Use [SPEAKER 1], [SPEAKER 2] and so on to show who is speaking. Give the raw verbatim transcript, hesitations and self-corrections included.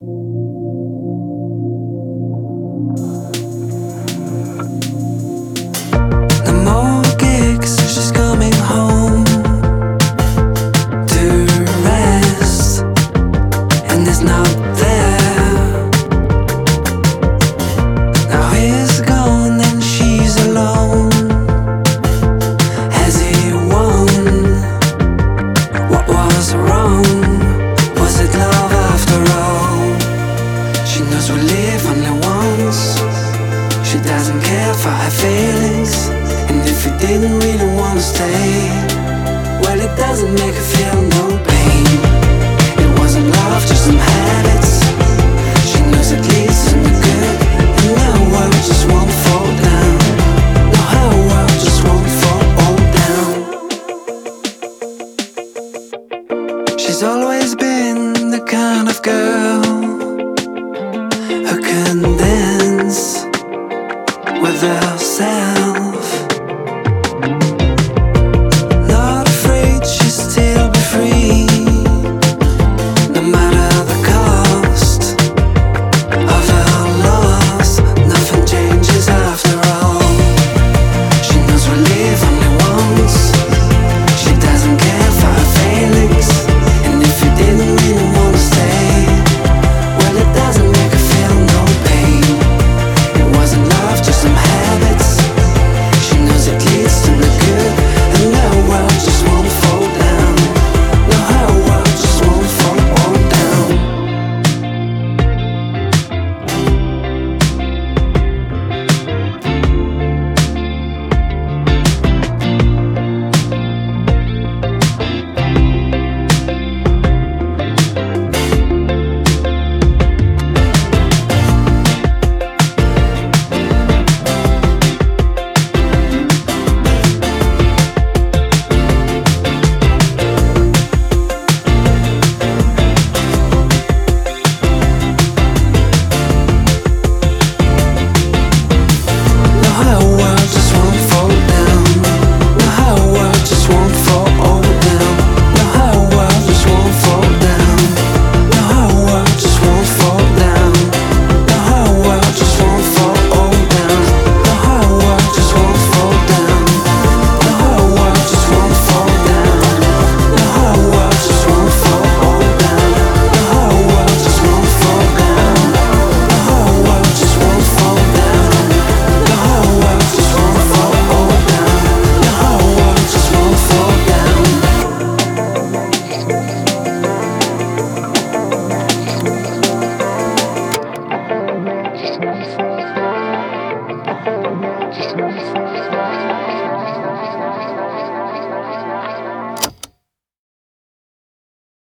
[SPEAKER 1] No more gigs, she's coming home to rest, and it's not there. Now he's gone and she's alone. Has he won? What was wrong? Was it love after all? She knows we live only once. She doesn't care for her feelings, and if you didn't really wanna stay, well, it doesn't make her feel no pain. It wasn't love, just some habits. She knows it leads to the good, and now her world just won't fall down. No, her world just won't fall down. She's always been the kind of girl who can dance with herself. Not afraid, she'll still be free, no matter the cost of her loss. Nothing changes after all. She knows we live only once. She doesn't care for her feelings, and if you didn't really wanna stay, well, it doesn't make her feel no pain. It wasn't love, just some habits. She knows it leads to the good, and her world just won't fall down. No, her world just won't fall down. No, her world just won't fall down. No, her world just won't fall down. No, her world just won't fall down. No, her world just won't fall down. No, her world just won't fall down. No, her world just won't fall down. No, her world just won't fall down. No, her world just won't fall down. No, her world just won't fall down. No, her world just won't fall down. No, her world just won't fall down. No, her world just won't fall down.
[SPEAKER 2] Just won't fall.